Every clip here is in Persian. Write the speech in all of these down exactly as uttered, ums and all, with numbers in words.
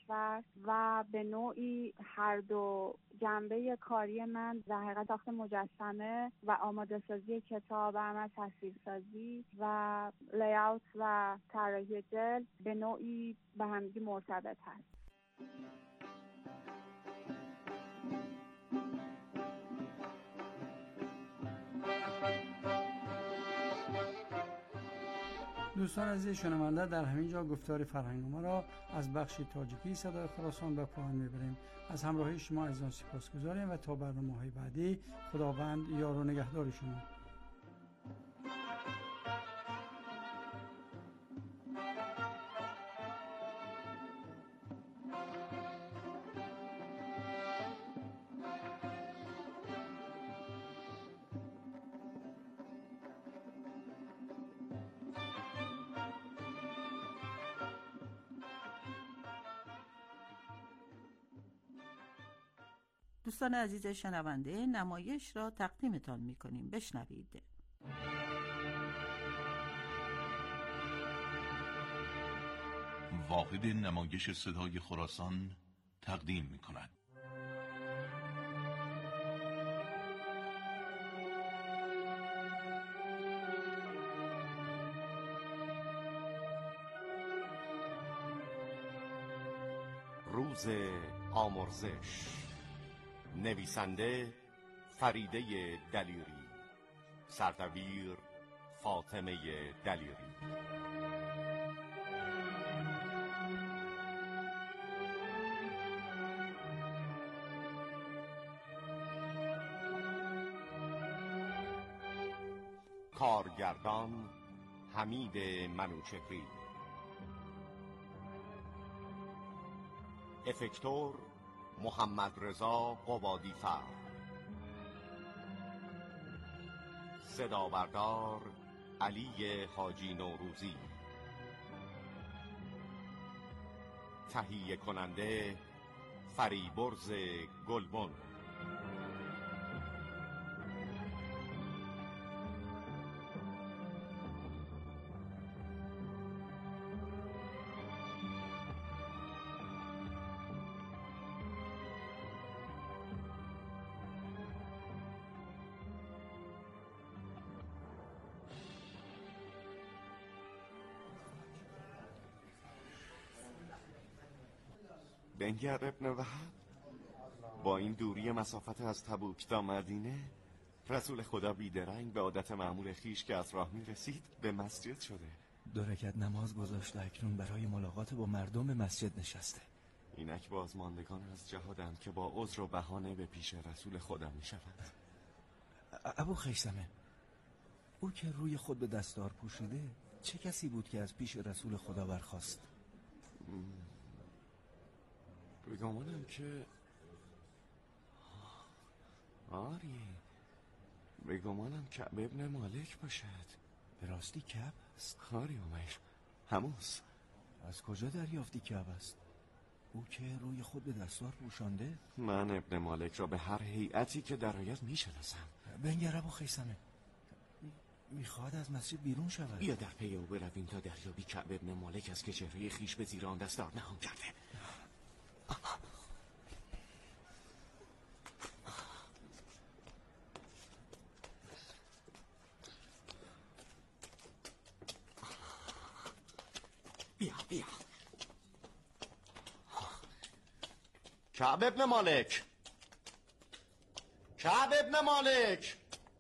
کشور و به نوعی هر دو جنبه کاری من در حقیقت ساخت مجسمه و آماده سازی کتاب و تصویرسازی و لیاوت و طراحی جلد به نوعی به همدیگه مرتبط هست. دوستان عزیز شنونده، در همین جا گفتار فرهنگ ما را از بخش تاجیکی صدای خراسان به پایان میبریم. از همراهی شما عزیزان سپاسگزاریم و تا برنامه‌های بعدی خداوند یار و نگهدار شما. دوستان عزیز شنونده، نمایش را تقدیمتان می‌کنیم. بشنوید. واحد نمایش صدای خراسان تقدیم می‌کند. روز آمرزش، نویسنده فریده دلیری، سردبیر فاطمه دلیری. کارگردان حمید منوچهری، افکتور محمد رضا قبادی‌فر، صدابردار علی حاجی نوروزی، تهیه کننده فریبرز گلبن. بنگر ابن وهب، با این دوری مسافت از تبوک تا مدینه، رسول خدا بیدرنگ به عادت معمول خیش که از راه می رسید به مسجد شده. دو رکعت نماز گذاشته، اکنون برای ملاقات با مردم به مسجد نشسته. اینک بازماندگان از جهادند که با عذر و بهانه به پیش رسول خدا می شوند. ابو خیثمه، او که روی خود به دستار پوشیده چه کسی بود که از پیش رسول خدا برخاست؟ بگمانم که آری بگمانم کعب ابن مالک باشد. به راستی کعب است؟ آری عمر، هموز. از کجا دریافتی کعب است؟ او که روی خود به دستار پوشانده؟ من ابن مالک را به هر هیئتی که درآید میشناسم. بنگر ابو خیثمه، میخواد از مسجد بیرون شود. بیا در پی او برویم تا دریابی کعب ابن مالک از که چهره خیش به زیر آن دستار نهان کرده. بیا بیا. کعب ابن مالک، کعب ابن مالک،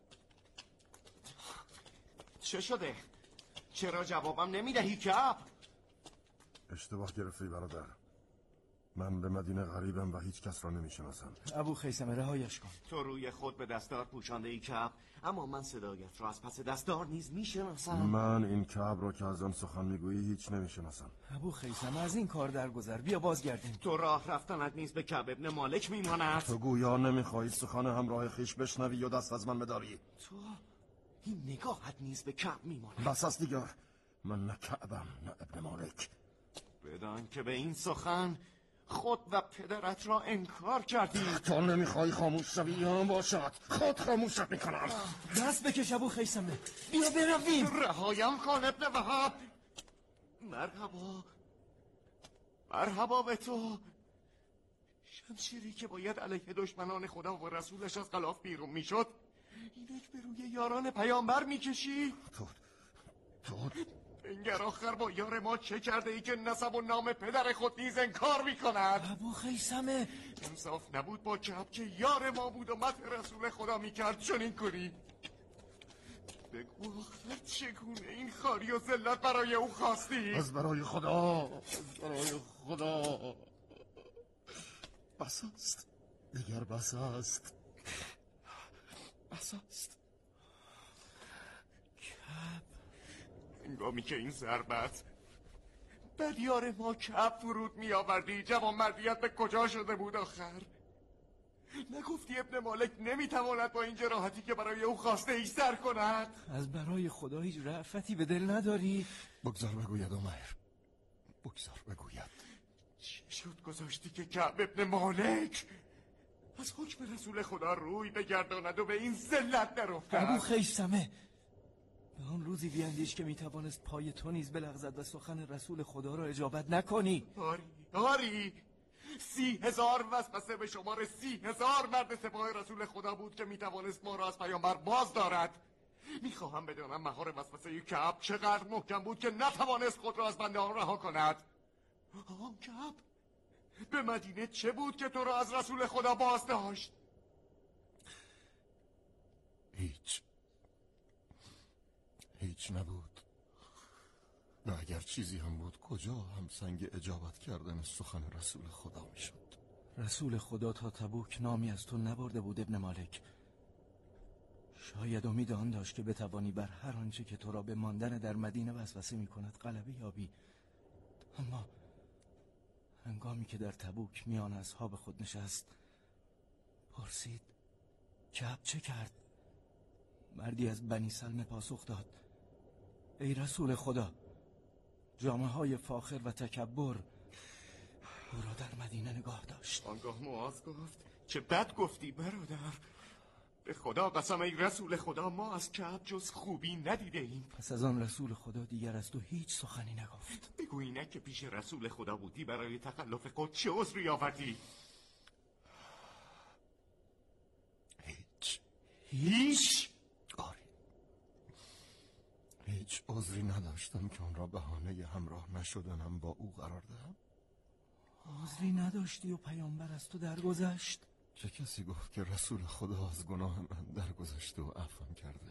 چه شده؟ چرا جوابم نمیدهی کعب؟ اشتباه گرفتی برادر، من به مدینه غریبم و هیچ کس را نمیشناسم. ابو خیثمه رهایش کن. تو روی خود به دستار پوشانده ای کعب، اما من صدایت را از پس دستار نیز میشناسم. من این کعب را که از آن سخن میگویی هیچ نمیشناسم. ابو خیثمه از این کار درگذر، بیا بازگردیم. تو راه رفتنت نیز به کعب ابن مالک میماند. تو گویا نمیخواهی سخن همراه خیش بشنوی و دست از من بداری. تو این نگاهت نیز به کعب میماند. بس است دیگر، من نه کعبم نه ابن مالک. بدان که به این سخن خود و پدرت را انکار کردی. تو نمیخوای خاموش شوی یا باشد خود خاموشت میکنم. دست بکش ابو خیثمه، بیا برویم. رهایم کن ابن وهب. مرحبا مرحبا به تو. شمشیری که باید علیه دشمنان خدا و رسولش از غلاف بیرون میشد، اینک به روی یاران پیامبر میکشی؟ تو تو بنگر آخر با یار ما چه کرده ای که نسب و نام پدر خود نیز انکار میکند؟ ابو خیثمه، انصاف نبود با کعب که یار ما بود و مدح رسول خدا میکرد چنین کنی؟ بگو آخر چگونه این خاری و ذلت برای او خواستی؟ از برای خدا، از برای خدا. بس است دیگر، بس است، بس است. کعب، هنگامی که این ضربت بر یار ما کعب فرود می آوردی، جوان مردیت به کجا شده بود آخر؟ نگفتی ابن مالک نمیتواند با این جراحتی که برای او خواسته ای سر کند؟ از برای خدا هیچ رأفتی به دل نداری؟ بگذار بگوید عمر، بگذار بگوید. چی شد گذاشتی که کعب ابن مالک از حکم رسول خدا روی بگرداند و به این ذلت درافتد؟ ابو خیثمه، به آن روزی بیندیش که میتوانست پای تو نیز بلغزد و سخن رسول خدا را اجابت نکنی. آری آری سی هزار وسوسه به شمار سی هزار مرد سپاه رسول خدا بود که میتوانست ما را از پیامبر باز دارد. میخواهم بدانم مهار وسوسه کعب چقدر محکم بود که نتوانست خود را از بنده آن رها کند. آن کعب به مدینه چه بود که تو را از رسول خدا باز داشت؟ هیچ هیچ نبود. و اگر چیزی هم بود کجا هم سنگ اجابت کردن سخن رسول خدا می شد؟ رسول خدا تا تبوک نامی از تو نبرده بود ابن مالک. شاید امید آن داشت که بتوانی بر هر آنچه که تو را به ماندن در مدینه وسوسه می کند غلبه یابی. اما هنگامی که در تبوک میان اصحاب خود نشست پرسید کعب چه کرد؟ مردی از بنی سلم پاسخ داد ای رسول خدا، جامه های فاخر و تکبر او را در مدینه نگاه داشت. آنگاه معاذ گفت چه بد گفتی برادر، به خدا قسم ای رسول خدا ما از کعب جز خوبی ندیده ایم. پس از آن رسول خدا دیگر از تو هیچ سخنی نگفت. بگو اینک که پیش رسول خدا بودی برای تخلف خود چه عذری آوردی؟ هیچ هیچ؟ آری، هیچ عذری نداشتم که آن را بهانه همراه نشدنم با او قرار دهم. عذری نداشتی و پیامبر از تو درگذشت؟ چه کسی گفت که رسول خدا از گناه من درگذشته و عفوم کرده؟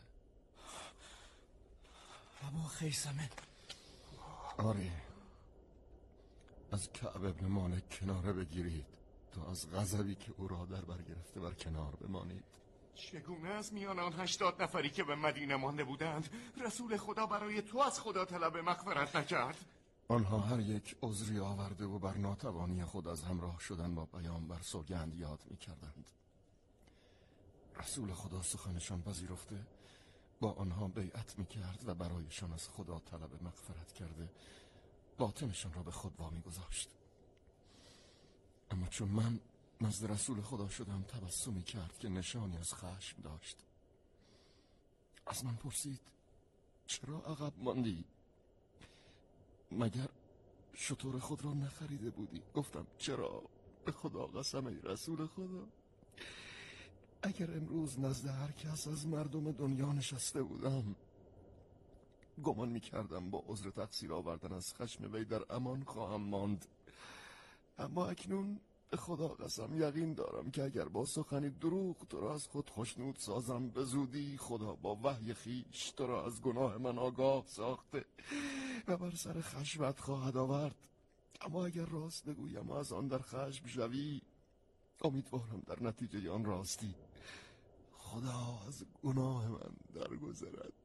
ابو خیثمه، آری، از کعب ابن مالک کناره بگیرید تا از غضبی که او را در بر گرفته بر کنار بمانید. چگونه از میان آن هشتاد نفری که به مدینه مانده بودند رسول خدا برای تو از خدا طلب مغفرت نکرد؟ آنها هر یک عذری آورده و بر ناتوانی خود از همراه شدن با پیامبر سوگند یاد می کردند. رسول خدا سخنشان پذیرفته با آنها بیعت می کرد و برایشان از خدا طلب مغفرت کرده باطنشان را به خود وامی گذاشت. اما چون من نزد رسول خدا شدم تبسمی کرد که نشانی از خشم داشت. از من پرسید چرا عقب ماندی؟ مگر شتر خود را نخریده بودی؟ گفتم چرا؟ به خدا قسم ای رسول خدا، اگر امروز نزد هر کس از مردم دنیا نشسته بودم گمان میکردم با عذر تقصیر آوردن از خشم وی در امان خواهم ماند. اما اکنون به خدا قسم یقین دارم که اگر با سخنی دروغ تو را از خود خوشنود سازم به زودی خدا با وحی خیش تو را از گناه من آگاه ساخته و بر سر خشمت خواهد آورد. اما اگر راست بگویم و از آن در خشم شوی امیدوارم در نتیجه آن راستی خدا از گناه من درگذرد.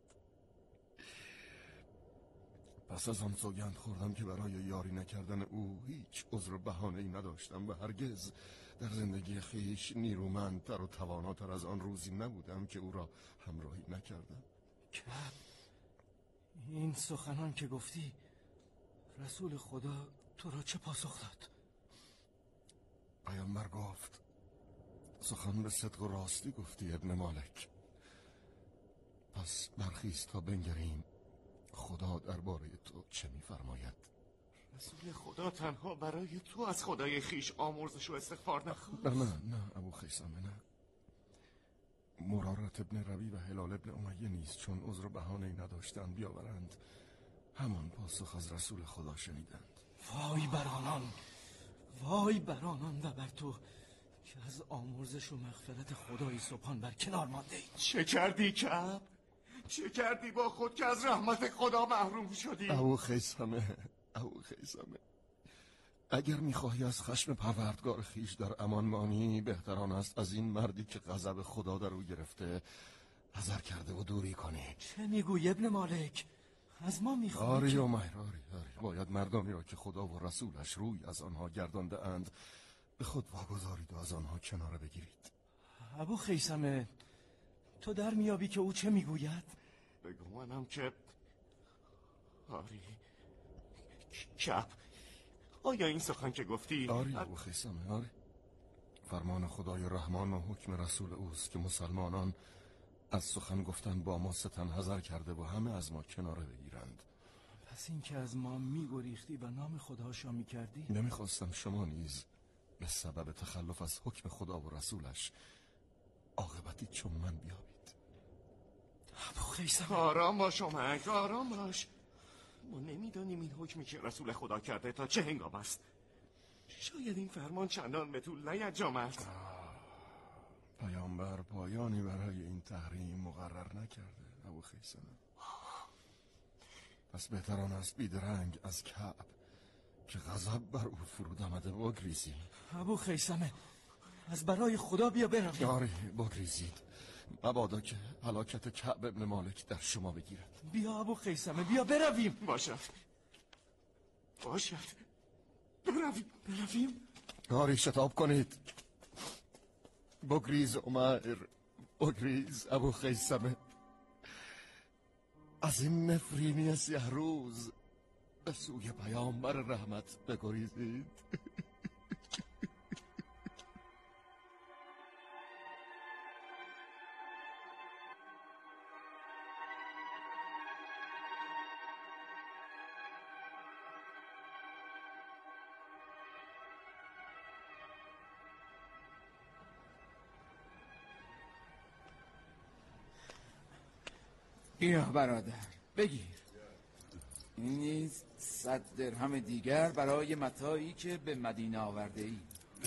پس از آن سوگند خوردم که برای یاری نکردن او هیچ عذر و بهانه‌ای نداشتم و هرگز در زندگی خیش نیرومندتر و تواناتر از آن روزی نبودم که او را همراهی نکردم. کعب، این سخنان که گفتی رسول خدا تو را چه پاسخ داد؟ پیامبر گفت سخن به صدق و راستی گفتی ابن مالک، پس برخیز تا بنگریم خدا درباره تو چه می‌فرماید. رسول خدا تنها برای تو از خدای خیش آمرزش و استغفار نخواست؟ نه نه نه ابو خیثمه نه. مرارت ابن ربی و هلال ابن امیه نیز چون عذر و بهانه‌ای نداشتند بیاورند همان پاسخ از رسول خدا شنیدند. وای بر آنان، وای بر آنان و بر تو که از آمرزش و مغفرت خدای سبحان بر کنار مانده ای. چه کردی کعب؟ چه کردی با خود که از رحمت خدا محروم شدی؟ ابو خیثمه ابو خیثمه اگر میخواهی از خشم پروردگار خیش در امان مانی، بهتران است از این مردی که غضب خدا در او گرفته حذر کرده و دوری کنی. چه میگوی ابن مالک؟ از ما میخواهی آری که... و مهر آری آری باید مردانی را که خدا و رسولش روی از آنها گردانده اند به خود واگذارید و از آنها کناره بگیرید. ابو خیثمه تو در میابی که او چه میگوید؟ بگو منم که آری کعب، آیا این سخن که گفتی؟ آری ابو خیثمه آری، فرمان خدای رحمان و حکم رسول اوست که مسلمانان از سخن گفتن با ما ستن حذر کرده و همه از ما کناره بگیرند. پس این که از ما میگریختی و نام خدا شا میکردی؟ نمیخواستم شما نیز به سبب تخلف از حکم خدا و رسولش عاقبتی چون من بیابید. ابو خیثمه آرام باش اومک، آرام باش. ما نمیدانیم این حکمی که رسول خدا کرده تا چه هنگام است. شاید این فرمان چندان به طول نینجامد. پیامبر پایانی برای این تحریم مقرر نکرده ابو خیثمه. پس بهتران است بیدرنگ از کعب که غضب بر او فرود آمده بگریزی. ابو خیثمه از برای خدا بیا برویم. آری بگریزید، مبادا که هلاکت کعب ابن مالک در شما بگیرد. بیا ابو خیثمه بیا برویم. باشد باشد برویم برویم. آری شتاب کنید. بگریز عمر، بگریز ابو خیثمه. از این نفرینی سیه روز به سوی پیامبر رحمت بگریزید. بیا برادر بگیر. این نیز صد درهم دیگر برای متاعی که به مدینه آورده ای.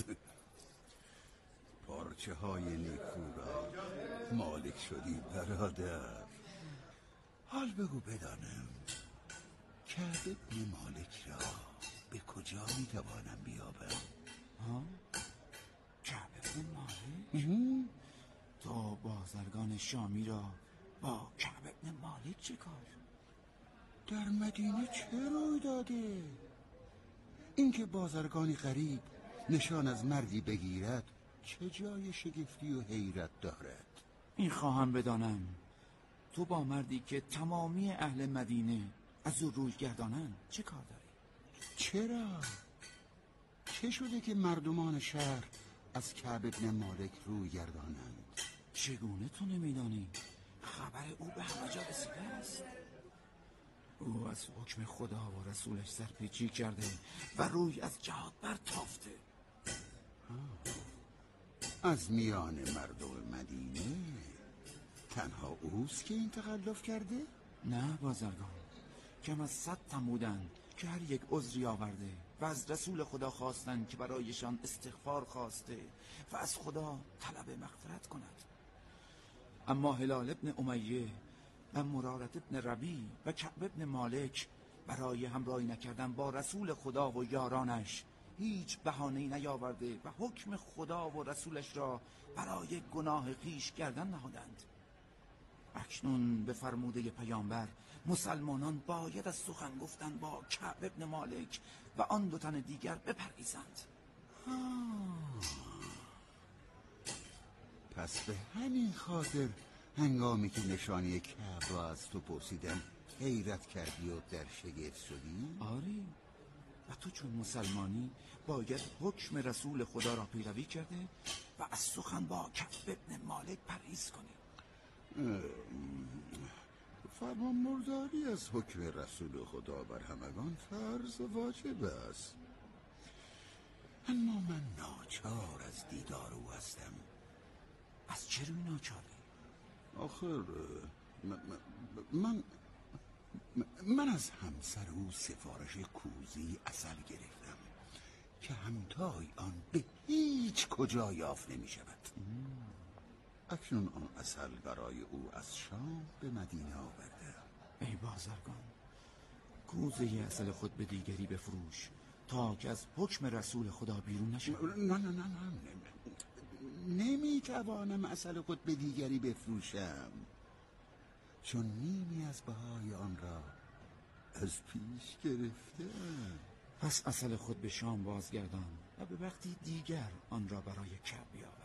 پارچه های نیکو را مالک شدی برادر. حال بگو بدانم کعب ابن مالک را به کجا می توانم بیابم؟ ها؟ کعب ابن مالک؟ تو بازرگان شامی را با کعب ابن مالک چه کار؟ در مدینه چه روی داده؟ اینکه بازرگانی غریب نشان از مردی بگیرد چه جای شگفتی و حیرت دارد؟ این خواهم بدانم تو با مردی که تمامی اهل مدینه از او روی گردانند چه کار داری؟ چرا؟ چه شده که مردمان شهر از کعب ابن مالک روی گردانند؟ چگونه تو نمیدانی؟ خبر او به همه جا رسیده است. او از حکم خدا و رسولش سرپیچی کرده و روی از جهاد برتافته. از میان مردم مدینه تنها اوست که این تخلف کرده؟ نه بازرگان، کم از صد تن بودند که هر یک عذری آورده و از رسول خدا خواستند که برایشان استغفار خواسته و از خدا طلب مغفرت کند. اما هلال ابن امیه و مرارت ابن ربی و کعب ابن مالک برای همراهی نکردن با رسول خدا و یارانش هیچ بهانه‌ای نیاورده و حکم خدا و رسولش را برای گناه خویش گردن نهادند. اکنون به فرموده پیامبر مسلمانان باید از سخن گفتن با کعب ابن مالک و آن دو تن دیگر بپرهیزند. پس به همین خاطر هنگامی که نشانی کعب را از تو پرسیدم حیرت کردی و در شگفت شدی؟ آری، و تو چون مسلمانی باید حکم رسول خدا را پیروی کرده و از سخن با کعب ابن مالک پرهیز کنی. فرمان برداری از حکم رسول خدا بر همگان فرض و واجب است، اما من ناچار از دیدار او هستم. از چه روی ناچاری؟ آخر من, من من از همسر او سفارش کوزی عسل گرفتم که همتای آن به هیچ کجا یافت نمی شود. اکنون آن عسل برای او از شام به مدینه آورده. ای بازرگان، کوزه عسل خود به دیگری بفروش تا که از حکم رسول خدا بیرون نشود. نه نه نه نه نمیتوانم عسل خود به دیگری بفروشم، چون نیمی از بهای آن را از پیش گرفتم. پس عسل خود به شام بازگردان و به وقتی دیگر آن را برای کعب بیاور.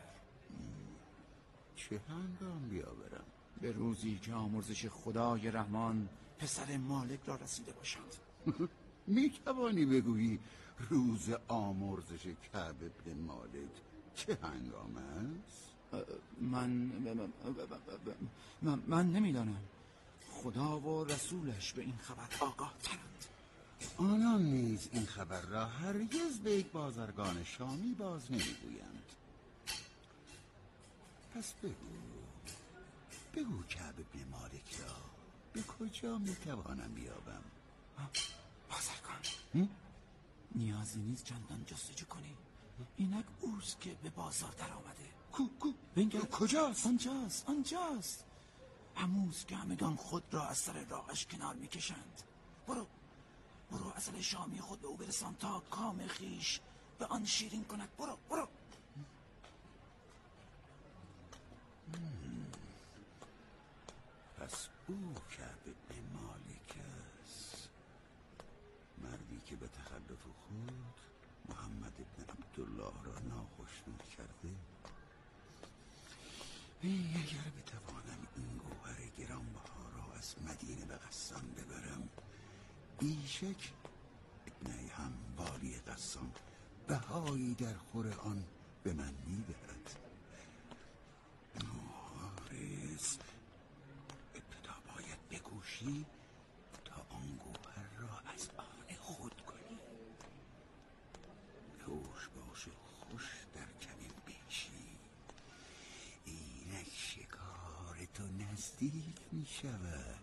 چه هنگام بیاورم؟ به روزی که آمرزش خدای رحمان پسر مالک را رسیده باشد. می توانی بگویی روز آمرزش کعب ابن مالک چه هنگام است؟ من من, من نمیدانم. خدا و رسولش به این خبر آگاه ترند. آنان نیز این خبر را هرگز به یک بازرگان شامی باز نمیگویند. پس بگو بگو کعب ابن مالک را به کجا میتوانم بیابم؟ بازرگان، نیازی نیست چندان جستجو کنی. اینک اوست که به بازار در آمده. کو کو بنگر کجاست؟ آنجاست آنجاست هموست که همگان خود را از سر راهش کنار میکشند. برو برو عسل شامی خود به او برسان تا کام خیش به آن شیرین کند. برو برو. پس او کعب ابن مالک است، مردی که به تخلف خود محمد ابن عبدالله را ناخشنود کرده. ای اگر بتوانم این گوهر گرانبها را از مدینه به غسان ببرم، بیشک ابن هم والی غسان بهایی در خور آن به من میدهد. حارس، ابتدا باید بکوشی تا آن گوهر را از آن خود کنی. خوش باش و خوش در کمین بیشی، اینک شکار تو نزدیک می شود.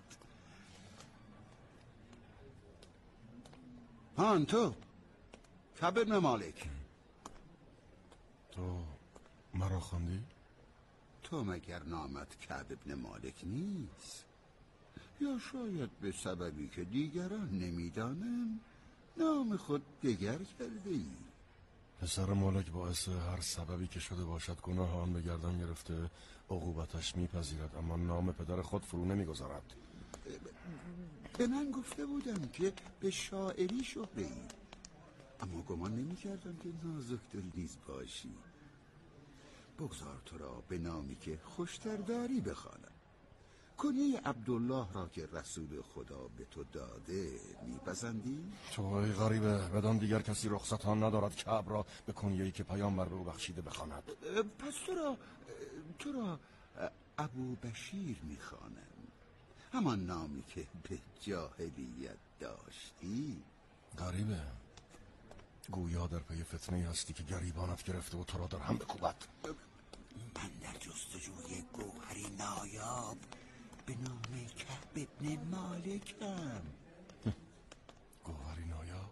هان تو کعب ابن مالک، تو مرا خواندی؟ تو مگر نامت کعب ابن مالک نیست؟ یا شاید به سببی که دیگران نمیدانم نام خود دگر کرده ای؟ پسر مالک باعث هر سببی که شده باشد گناه آن به گردن گرفته عقوبتش میپذیرد، اما نام پدر خود فرو نمیگذارد. به من گفته بودم که به شاعری شهره ای، اما گمان نمی کردم که نازک دل نیز باشی. بگذار تو را به نامی که خوشتر داری بخوانم. کنیه عبدالله را که رسول خدا به تو داده میپسندی؟ تو ای غریبه، بدان دیگر کسی رخصت ها ندارد کعب را به کنیه‌ای که پیامبر به او بخشیده بخواند. پس تو را تو را ابو بشیر میخوانم، همان نامی که به جاهلیت داشتی. غریبه، گویا در پی فتنه هستی که گریبانت گرفته و تو را در هم بکوبد. من در جستجوی گوهری نایاب به نام کعب ابن مالکم. گوهری نایاب؟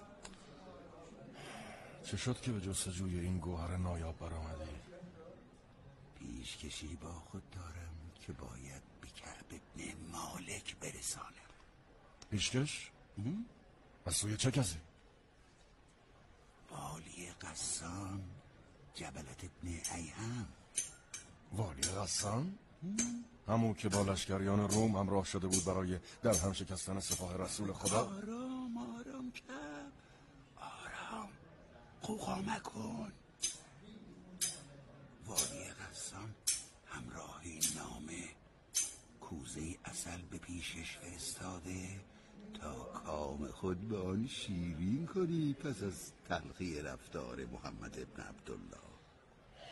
چه شد که به جستجوی این گوهر نایاب برآمدی؟ پیشکشی با خود دارم که باید به کعب ابن مالک برسانم. پیشکش؟ از سوی چه کسی؟ والی غسان، جبلت ابن ایهم. والی غسان؟ همون که با لشکریان روم همراه شده بود برای در هم شکستن سپاه رسول خدا؟ آرام آرام کعب، آرام، قوقا مکن. والی غسان همراهی نامه کوزه عسل به پیشش فرستاده تا کام خود به آن شیرین کنی پس از تلخی رفتار محمد ابن عبدالله.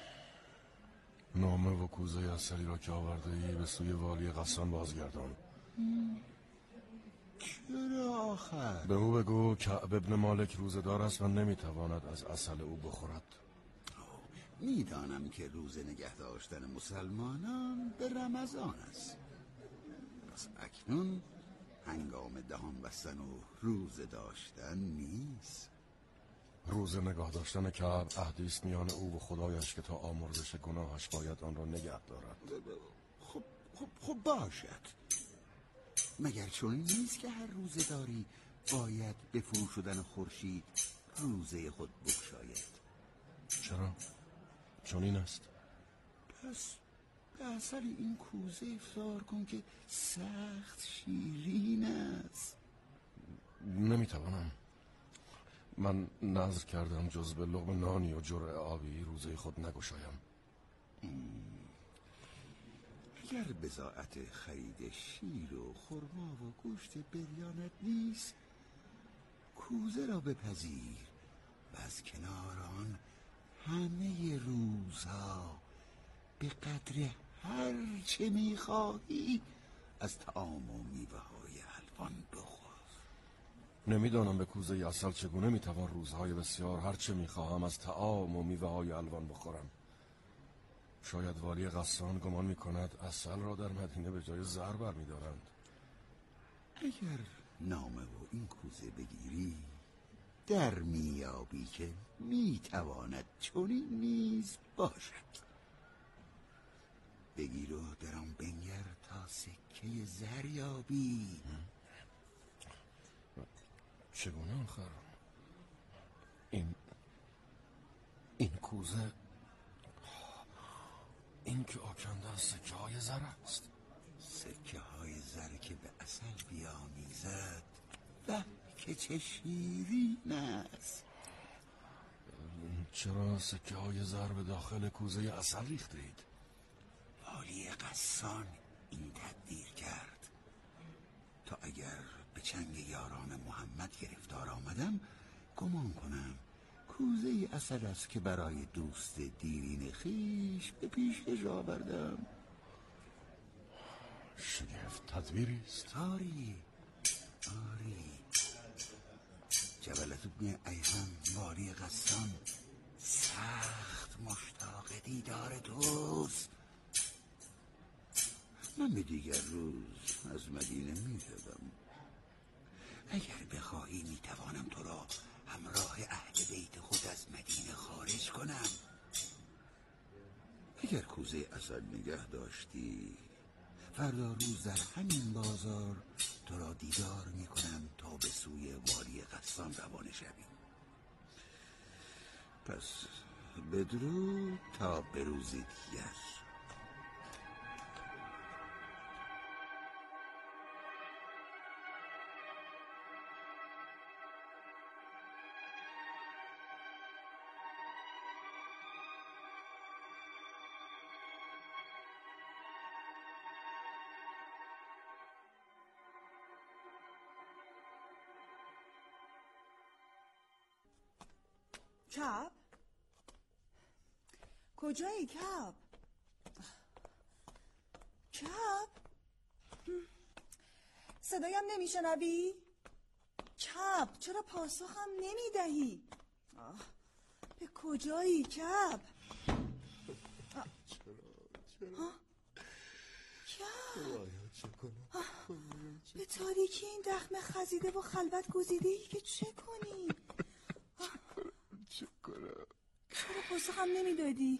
نامه و کوزه عسلی را که آورده ای به سوی والی غسان بازگردان چرا آخر؟ به او بگو کعب ابن مالک روزدار است و نمیتواند از عسل او بخورد. میدانم که روزه نگه داشتن مسلمانان به رمضان است، پس اکنون هنگام دهان بستن و روزه داشتن نیست. روزه نگاه داشتن کعب عهدی است میان او و خدایش که تا آمرزش گناهش باید آن را نگه دارد. خب خب خب باشد. مگر چون نیست که هر روزه داری باید به فرو شدن خورشید روزه خود بگشاید؟ چرا؟ چون این است. پس به عسل این کوزه افطار کن که سخت شیرین است. نمیتوانم. من نذر کردم جز به لقمه نانی و جرعه آبی روزه خود نگشایم. اگر بضاعت خرید شیر و خرما و گوشت بریانت نیست، کوزه را بپذیر و از کنار آن همه روزها به قدر هر چه میخواهی از طعام و میوه های الوان بخور. نمیدانم به کوزه عسل چگونه میتوان روزهای بسیار هر چه میخواهم از طعام و میوه های الوان بخورم. شاید والی غسان گمان میکند عسل را در مدینه به جای زر برمیدارند. اگر نامه و این کوزه بگیری در میابی که میتواند چنین نیز باشد. بگیر و در آن بنگر تا سکه زر یابی. چگونه آخر؟ این این کوزه این که آکنده از سکه های زر است. سکه های زر که به عسل بیامیزد و که چه شیرین است. چرا سکه های زر به داخل کوزه عسل ریخته اید؟ والی غسان این تدبیر کرد تا اگر به چنگ یاران محمد گرفتار آمدم گمان کنم کوزه عسل است که برای دوست دیرین خیش به پیشش آوردم. شگفت تدبیری است. آری آری جبلت ابن ایهم والی غسان سخت مشتاق دیدار توست. من به دیگر روز از مدینه می روم. اگر بخواهی می توانم تو را همراه اهل بیت خود از مدینه خارج کنم. اگر کوزه عسل نگه داشتی فردا روز در همین بازار تو را دیدار می کنم تا به سوی والی غسان روانه شوی. پس بدرود تا به روزی دیگر. کعب؟ کجایی کعب؟ کعب؟ صدایم نمیشنوی؟ کعب چرا پاسخم نمیدهی؟ به کجایی کعب؟ چرا چرا کعب چه کنم؟ به تاریکی این دخمه خزیده و خلوت گزیده ای که چه کنی؟ چه کنم؟ چرا پاسخم نمیدادی؟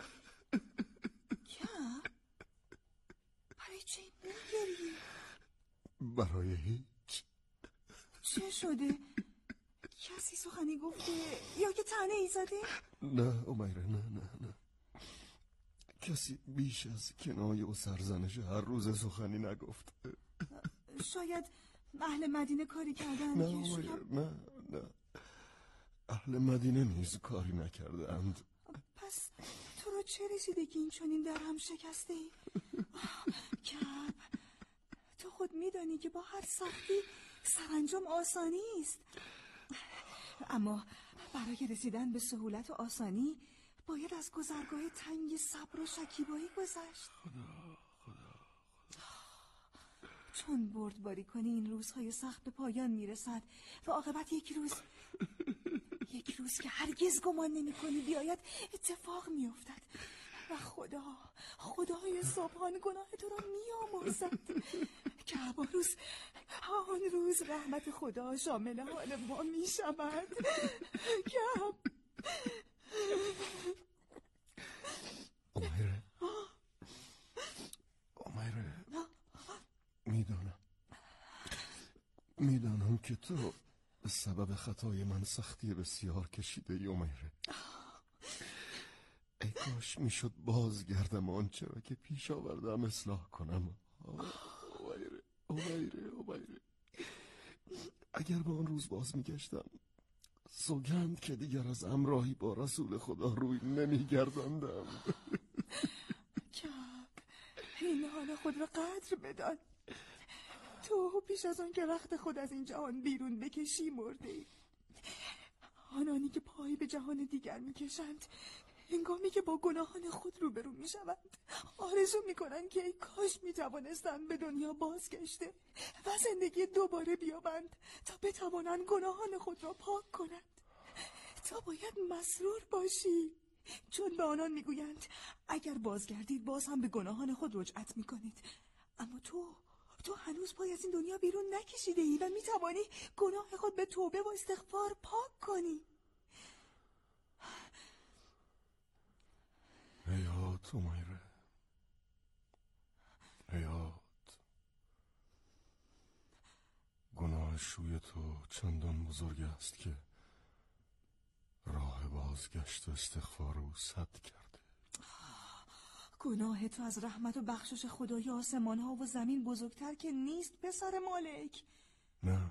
کعب برای چه میگری؟ برای هیچ. چه شده؟ کسی سخنی گفته یا که طعنه ای زده؟ نه امیره نه نه نه کسی بیش از کنایه و سرزنش هر روز سخنی نگفته. شاید اهل مدینه کاری کردن. نه امیره نه نه اهل مدینه نیز کاری نکردند. پس تو رو چه رسیده که این چنین در هم شکسته ای؟ کعب تو خود میدانی که با هر سختی سرانجام آسانی است، اما برای رسیدن به سهولت و آسانی باید از گذرگاه تنگ صبر و شکیبایی گذشت. خدا خدا چون بردباری کنی این روزهای سخت به پایان میرسد و عاقبت یک روز یک روز که هرگز گمان نمی کنی بیاید اتفاق میافتد و خدا خدای سبحان گناه تو را میامرزد که آن روز آن روز رحمت خدا شامل حال ما میشود که امیره امیره میدانم میدانم که تو به سبب خطای من سختی بسیار کشیده ای امیره. ای کاش میشد بازگردم آنچه را که پیش آوردم اصلاح کنم. امیره امیره امیره اگر به آن روز باز میگشتم سوگند که دیگر از همراهی با رسول خدا روی نمیگرداندم. کب این حال خود را قدر بدان. تو پیش از آن که رخت خود از این جهان بیرون بکشی مردی. آنانی که پای به جهان دیگر میکشند هنگامی که با گناهان خود روبرو میشوند آرزو میکنند که ای کاش میتوانستند به دنیا بازگشته و زندگی دوباره بیابند تا بتوانند گناهان خود را پاک کنند. تو باید مسرور باشی، چون به آنان میگویند اگر بازگردید باز هم به گناهان خود رجعت میکنید، اما تو تو هنوز پای از این دنیا بیرون نکشیده ای و میتوانی گناه خود به توبه و استغفار پاک کنی. حیات امیره حیات، گناه شوی تو چندان بزرگ است که راه بازگشت و استغفار او سد کرده. گناه تو از رحمت و بخشش خدای آسمان ها و زمین بزرگتر که نیست پسر مالک. نه،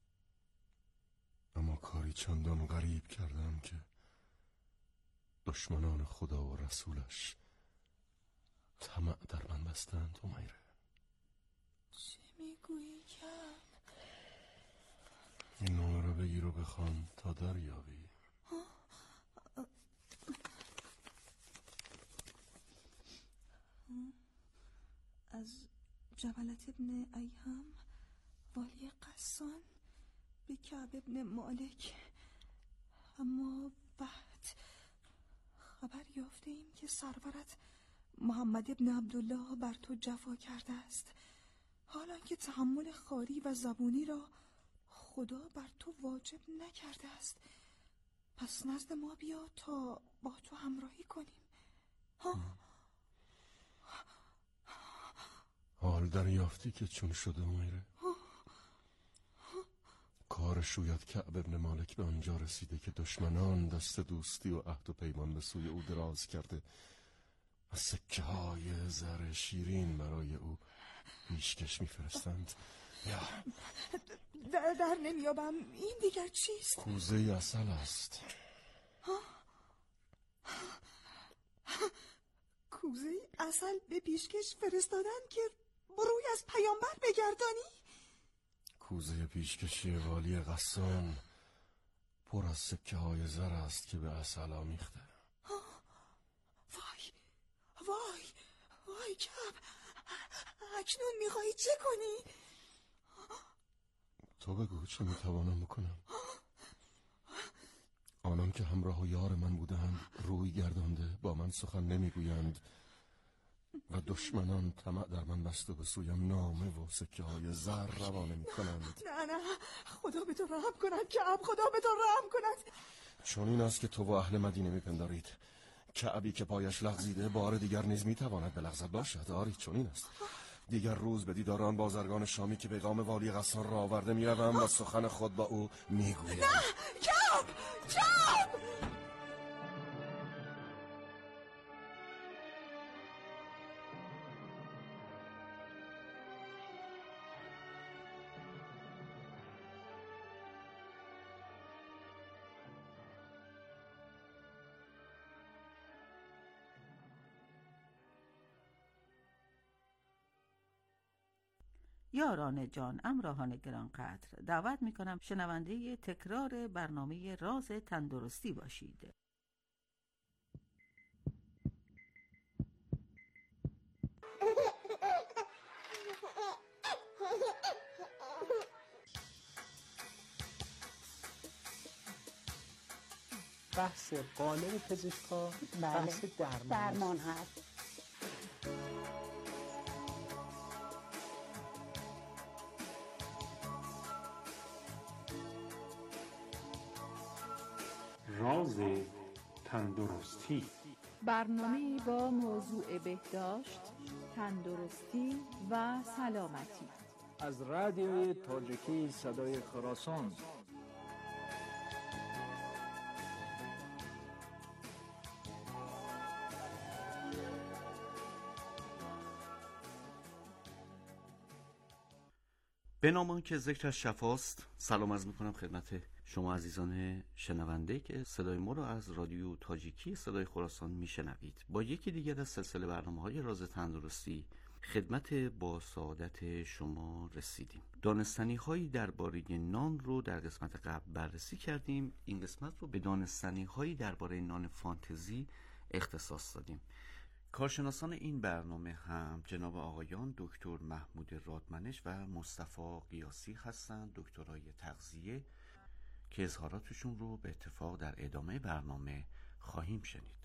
اما کاری چندان غریب کردم که دشمنان خدا و رسولش طمع در من بستند. امیره چه میگویی کم؟ این نامه رو بگیر و بخوان تا دریابی. از جبلت ابن ایهم والی قسان به کعب ابن مالک. اما بعد خبر یافته ایم که سرورت محمد ابن عبدالله بر تو جفا کرده است، حالا که تحمل خاری و زبونی را خدا بر تو واجب نکرده است. پس نزد ما بیا تا با تو همراهی کنیم. ها؟ حال دریافتی که چون شده امیره؟ کار شوید کعب ابن مالک به آنجا رسیده که دشمنان دست دوستی و عهد و پیمان به سوی او دراز کرده و سکه های زر شیرین برای او پیشکش میفرستند. یا در, در نمیابم این دیگر چیست؟ کوزه عسل است. کوزه عسل به پیشکش فرستادن که بروی از پیامبر بگردانی؟ کوزه پیشکشی والی غسان پر از سکه های زر است که به عسل آمیخته. وای وای وای کب، اکنون میخوایی چه کنی؟ تو بگو چه میتوانم بکنم؟ آنان که همراه و یار من بودند روی گردانده با من سخن نمیگویند و دشمنان طمع در من بسته به سویم نامه و سکه های زر روانه می کنند. نه نه، خدا به تو رحم کند کعب، خدا به تو رحم کند. چون این است که تو و اهل مدینه میپندارید کعبی که پایش لغزیده بار دیگر نیز میتواند بلغزد باشد. آری چون این است. دیگر روز به دیدار آن بازرگان شامی که پیغام والی غسان را آورده میروم و سخن خود با او میگویم. نه کعب کعب. یاران جان، امراهان گرانقدر، دعوت میکنم شنونده تکرار برنامه راز تندرستی باشید. بحث قالب پزشکا بحث درمان, درمان هست. راز تندرستی، برنامه با موضوع بهداشت، تندرستی و سلامتی از رادیوی تاجیکی صدای خراسان. به نام که ذکرش شفاست، سلام عرض میکنم خدمت شما عزیزان شنونده که صدای ما رو از رادیو تاجیکی صدای خراسان میشنوید. با یکی دیگر از سلسله برنامه‌های راز تندرستی خدمت با سعادت شما رسیدیم. دانستنی هایی درباره نان رو در قسمت قبل بررسی کردیم. این قسمت رو به دانستنی هایی درباره نان فانتزی اختصاص دادیم. کارشناسان این برنامه هم جناب آقایان دکتر محمود رادمنش و مصطفی قیاسی هستند، دکترای تغذیه، که اظهاراتشون رو به اتفاق در ادامه برنامه خواهیم شنید.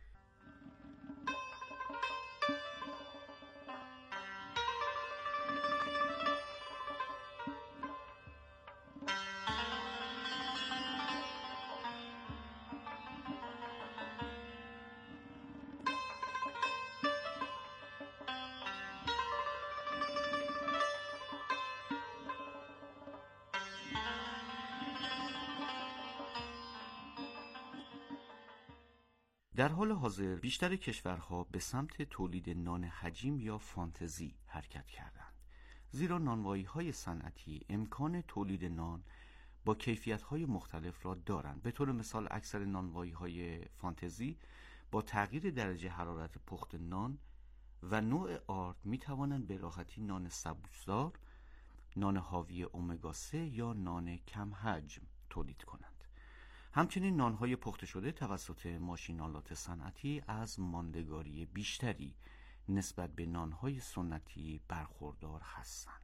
در حال حاضر بیشتر کشورها به سمت تولید نان حجیم یا فانتزی حرکت کردند، زیرا نانوایی‌های صنعتی امکان تولید نان با کیفیت‌های مختلف را دارند. به طور مثال اکثر نانوایی‌های فانتزی با تغییر درجه حرارت پخت نان و نوع آرد می‌توانند به راحتی نان سبوسدار، نان حاوی امگا سه یا نان کم حجم تولید کنند. همچنین نانهای پخته شده توسط ماشین‌آلات صنعتی از ماندگاری بیشتری نسبت به نانهای سنتی برخوردار هستند.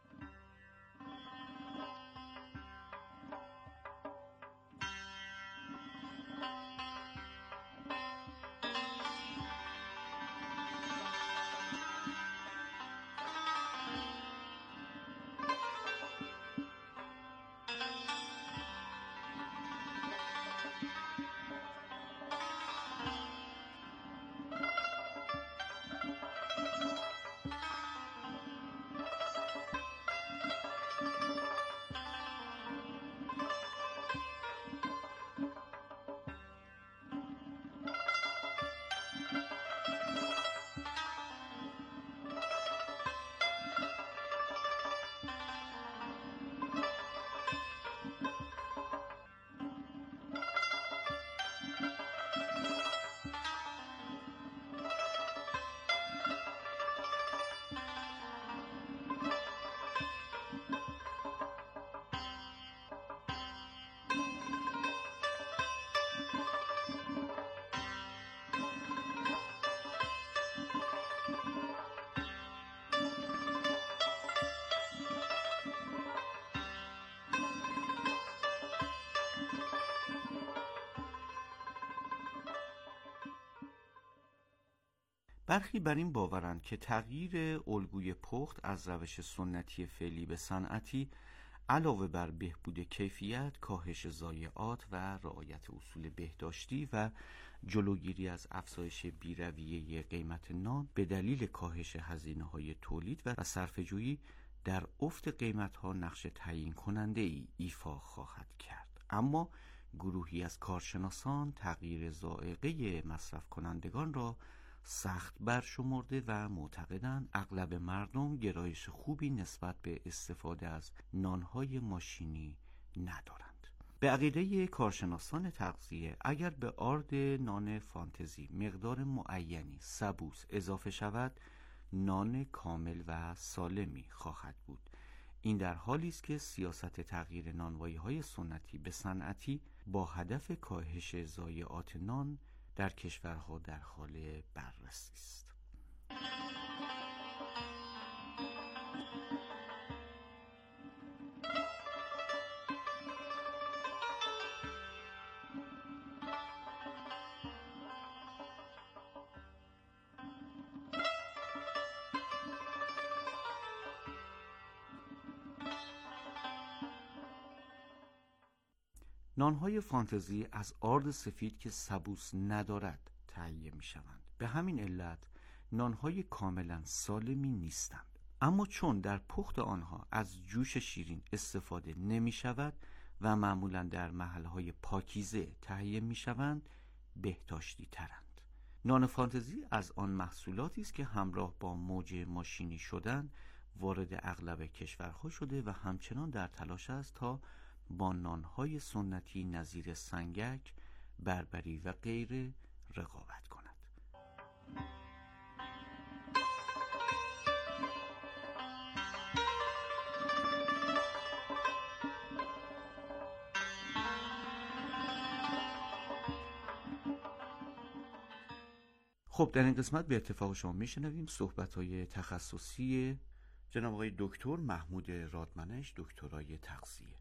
برخی بر این باورند که تغییر الگوی پخت از روش سنتی فعلی به صنعتی علاوه بر بهبود کیفیت، کاهش ضایعات و رعایت اصول بهداشتی و جلوگیری از افزایش بی‌رویه قیمت نان به دلیل کاهش هزینه‌های تولید و صرفه‌جویی در افت قیمت‌ها نقش تعیین کننده ای ایفا خواهد کرد. اما گروهی از کارشناسان تغییر ذائقه مصرف کنندگان را سخت برشمرده و معتقدند اغلب مردم گرایش خوبی نسبت به استفاده از نانهای ماشینی ندارند. به عقیده کارشناسان تغذیه اگر به آرد نان فانتزی مقدار معینی سبوس اضافه شود، نان کامل و سالمی خواهد بود. این در حالی است که سیاست تغییر نانوایی‌های سنتی به صنعتی با هدف کاهش ضایعات نان در کشورها در حال بررسی است. نانهای فانتزی از آرد سفید که سبوس ندارد تهیه می شوند. به همین علت نانهای کاملا سالمی نیستند. اما چون در پخت آنها از جوش شیرین استفاده نمی شود و معمولا در محلهای پاکیزه تهیه می شوند، بهداشتی ترند. نان فانتزی از آن محصولاتی است که همراه با موج ماشینی شدن وارد اغلب کشورها شده و همچنان در تلاش است تا با نانهای سنتی نظیر سنگک، بربری و غیره رقابت کند. خب در این قسمت به اتفاق شما میشنویم صحبت‌های تخصصی جناب آقای دکتر محمود رادمنش، دکترای تغذیه.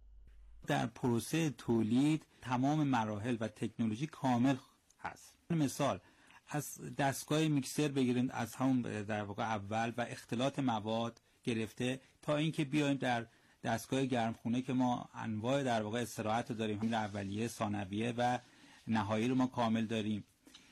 در پروسه تولید تمام مراحل و تکنولوژی کامل هست. مثال از دستگاه میکسر بگیریم، از همون در واقع اول و اختلاط مواد گرفته تا اینکه بیایم در دستگاه گرمخونه که ما انواع در واقع استراحت داریم، همین اولیه، ثانویه و نهایی رو ما کامل داریم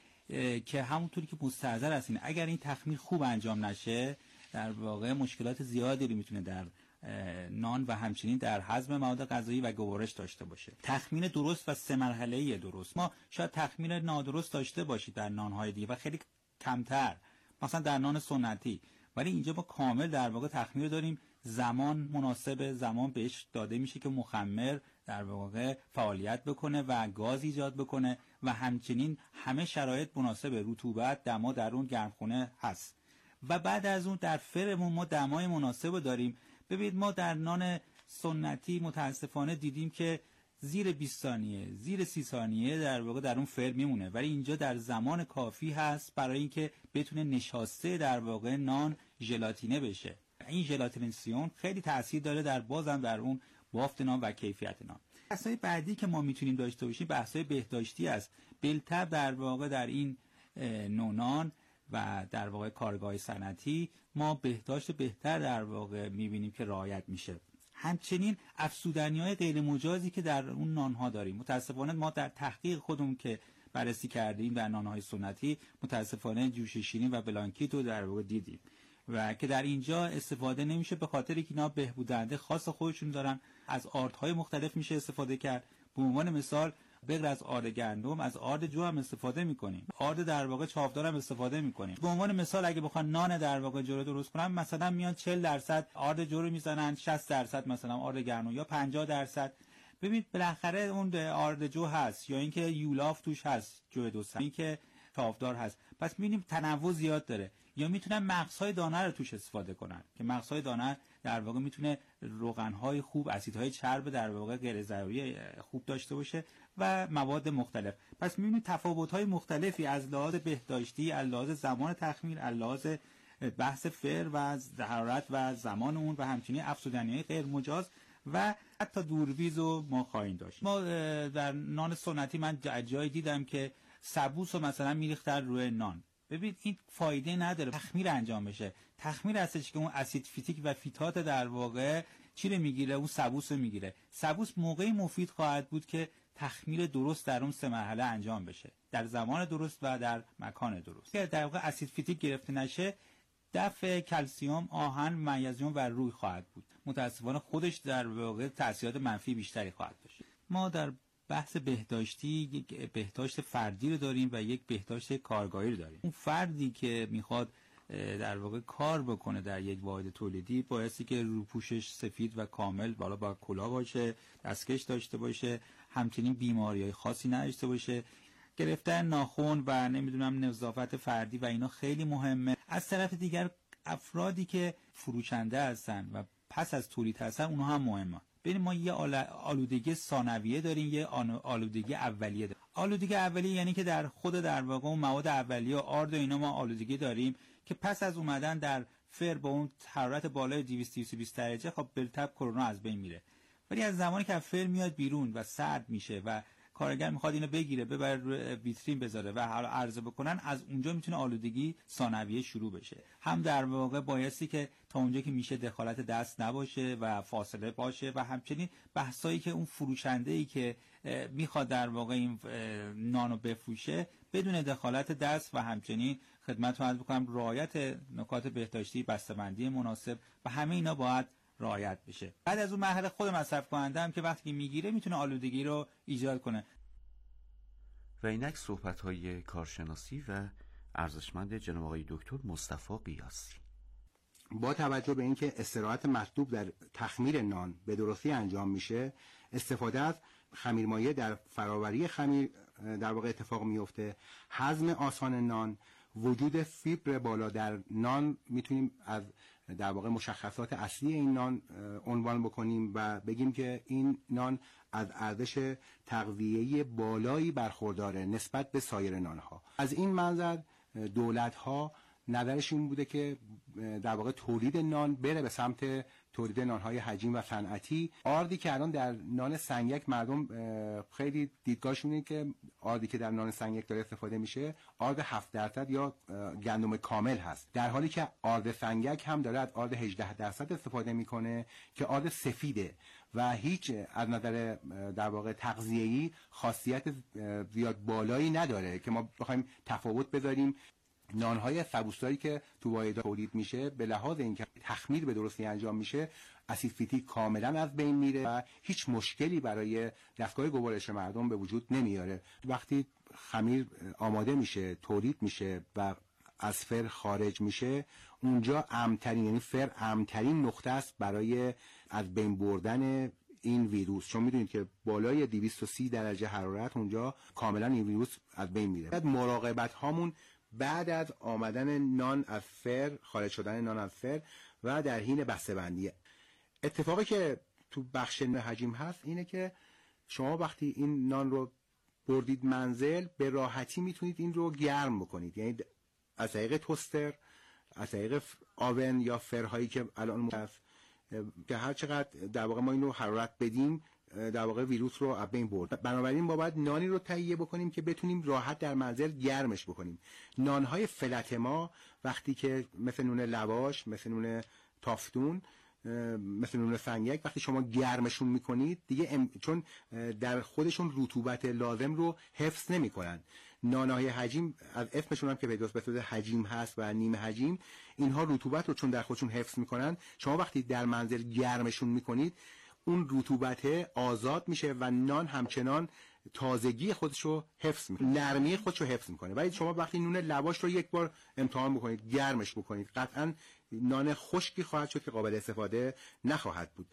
که همونطوری که مستحضر هستین اگر این تخمیر خوب انجام نشه در واقع مشکلات زیادی رو میتونه در نان و همچنین در هضم مواد غذایی و گوارش داشته باشه. تخمیر درست و سه مرحله‌ای درست. ما شاید تخمیر نادرست داشته باشید در نان‌های دیگه و خیلی کمتر، مثلا در نان سنتی، ولی اینجا ما کامل در واقع تخمیر داریم. زمان مناسب زمان بهش داده میشه که مخمر در واقع فعالیت بکنه و گاز ایجاد بکنه و همچنین همه شرایط مناسب، رطوبت، دما در اون گرمخونه هست. و بعد از اون در فرمون ما دمای مناسب داریم. ببینید ما در نان سنتی متاسفانه دیدیم که زیر بیست ثانیه، زیر سی ثانیه در واقع در اون فرم میمونه، ولی اینجا در زمان کافی هست برای اینکه بتونه نشاسته در واقع نان ژلاتینه بشه. این ژلاتینیسیون خیلی تاثیر داره در بازم در اون بافت نان و کیفیت نان. بحث‌های بعدی که ما میتونیم داشته باشیم بحث‌های بهداشتی است. بالطبع در واقع در این نونان و در واقع کارگاه صنعتی ما بهداشت بهتر در واقع میبینیم که رعایت میشه. همچنین افزودنی‌های غیر مجازی که در اون نان‌ها داریم، متاسفانه ما در تحقیق خودمون که بررسی کردیم در نان‌های سنتی متاسفانه جوش شیرین و بلانکیت رو در واقع دیدیم و که در اینجا استفاده نمیشه به خاطر اینکه اینا بهبودنده خاص خودشون دارن. از آردهای مختلف میشه استفاده کرد. به عنوان مثال بغیر از آرد گندم از آرد جو هم استفاده میکنیم، آرد در واقع چاودار هم استفاده میکنیم. به عنوان مثال اگه بخوان نان در واقع جو رو درست کنن، مثلا میان چهل درصد آرد جو رو میزنن، شصت درصد مثلا آرد گندم یا پنجاه درصد. ببین بالاخره اون آرد جو هست یا اینکه یولاف توش هست، جو دو سه، اینکه چاودار هست، پس میبینیم تنوع زیاد داره. یا میتونن مغزهای دانه رو توش استفاده کنن که مغزهای دانه در واقع میتونه روغنهای خوب، اسیدهای چرب در واقع غیر ضروری خوب داشته باشه و مواد مختلف. پس میبینید تفاوت‌های مختلفی از لحاظ بهداشتی، از لحاظ زمان تخمیر، از لحاظ بحث فر و حرارت و زمان اون و همچنین افزودنی‌های غیر مجاز و حتی دوربیز رو ما خواهیم داشت. ما در نان سنتی من جایی دیدم که سبوس رو مثلا میریختن روی نان. ببین این فایده نداره تخمیر انجام بشه. تخمیر هستش که اون اسید فیتیک و فیتات در واقع چی رو میگیره؟ اون سبوس رو میگیره. سبوس موقعی مفید خواهد بود که تخمیر درست در اون سه مرحله انجام بشه، در زمان درست و در مکان درست. که در واقع اسید فیتیک گرفته نشه، دفع کلسیم، آهن، مگنیزیم و روی خواهد بود. متاسفانه خودش در واقع تاثیرات منفی بیشتری خواهد داشت. ما در بحث بهداشتی یک بهداشت فردی رو داریم و یک بهداشت کارگاهی رو داریم. اون فردی که میخواد در واقع کار بکنه در یک واحد تولیدی بایستی که روپوشش سفید و کامل، بالا با کلاه باشه، دستکش داشته باشه، همچنین بیماری‌های خاصی نداشته باشه. گرفتن ناخن و نمیدونم نظافت فردی و اینا خیلی مهمه. از طرف دیگر افرادی که فروشنده هستن و پس از تولید هستن اونها هم مهمه. ببین ما یه آلودگی ثانویه داریم، یه آلودگی اولیه داریم. آلودگی اولیه یعنی که در خود در واقع اون مواد اولیه و آرد و اینا ما آلودگی داریم که پس از اومدن در فر با اون حرارت بالای دویست تا دویست و بیست درجه خب بالطبع کرونا از بین میره. ولی از زمانی که فر میاد بیرون و سرد میشه و کارگر میخواد اینو بگیره ببره روی ویترین بذاره و حالا عرضه بکنن، از اونجا میتونه آلودگی ثانویه شروع بشه. هم در واقع بایستی که تا اونجا که میشه دخالت دست نباشه و فاصله باشه و همچنین بحثایی که اون فروشنده‌ای که میخواد در واقع این نانو بفروشه بدون دخالت دست و همچنین خدمت رو عرض بکنم رعایت نکات بهداشتی، بسته‌بندی مناسب و همه اینا باید رعایت بشه. بعد از اون مرحله خود مصرف کننده هم که وقتی میگیره میتونه آلودگی رو ایجاد کنه. و اینک صحبت‌های کارشناسی و ارزشمند جناب آقای دکتر مصطفی قیاسی. با توجه به اینکه استراحت مطلوب در تخمیر نان به درستی انجام میشه، استفاده از خمیرمایه در فراوری خمیر در واقع اتفاق میفته. هضم آسان نان، وجود فیبر بالا در نان میتونیم از در واقع مشخصات اصلی این نان عنوان بکنیم و بگیم که این نان از ارزش تغذیه‌ای بالایی برخورداره نسبت به سایر نانها. از این منظر دولت‌ها نظرش این بوده که در واقع تولید نان بره به سمت تولید نانهای حجیم و صنعتی. آردی که الان در نان سنگک مردم خیلی دیدگاهشون اینه که آردی که در نان سنگک داره استفاده میشه آرد هفت درصد یا گندم کامل هست، در حالی که آرد سنگک هم داره از آرد هجده درصد استفاده میکنه که آرد سفیده و هیچ از نظر در واقع تغذیه‌ای خاصیت زیاد بالایی نداره که ما بخوایم تفاوت بذاریم. نانهای سبوسداری که تو واحدها تولید میشه به لحاظ اینکه تخمیر به درستی انجام میشه اسید فیتیک کاملا از بین میره و هیچ مشکلی برای دستگاه گوارش مردم به وجود نمیاره. وقتی خمیر آماده میشه، تولید میشه و از فر خارج میشه، اونجا امن‌ترین، یعنی فر امن‌ترین نقطه است برای از بین بردن این ویروس، چون میدونید که بالای دویست و سی درجه حرارت اونجا کاملا این ویروس از بین میره. بعد مراقبت هامون بعد از آمدن نان از فر، خارج شدن نان از فر و در حین بسته‌بندی. اتفاقی که تو بخش حجیم هست اینه که شما وقتی این نان رو بردید منزل به راحتی میتونید این رو گرم بکنید، یعنی از طریق توستر، از طریق آون یا فرهایی که الان هست که هر چقدر در واقع ما این رو حرارت بدیم در واقع ویروس رو از بین برد. بنابراین ما باید نانی رو تهیه بکنیم که بتونیم راحت در منزل گرمش بکنیم. نانهای فلت ما وقتی که مثل نون لواش، مثل نون تافتون، مثل نون سنگک وقتی شما گرمشون میکنید دیگه ام... چون در خودشون رطوبت لازم رو حفظ نمیکنن. نانهای حجیم از اسمشون هم که پیداست به صورت حجیم هست و نیم حجیم، اینها رطوبت رو چون در خودشون حفظ میکنن، شما وقتی در منزل گرمشون میکنید اون رطوبت آزاد میشه و نان همچنان تازگی خودش رو حفظ میکنه، نرمی خودش رو حفظ میکنه. ولی شما وقتی نون لواش رو یک بار امتحان بکنید، گرمش بکنید، قطعا نان خشکی خواهد شد که قابل استفاده نخواهد بود.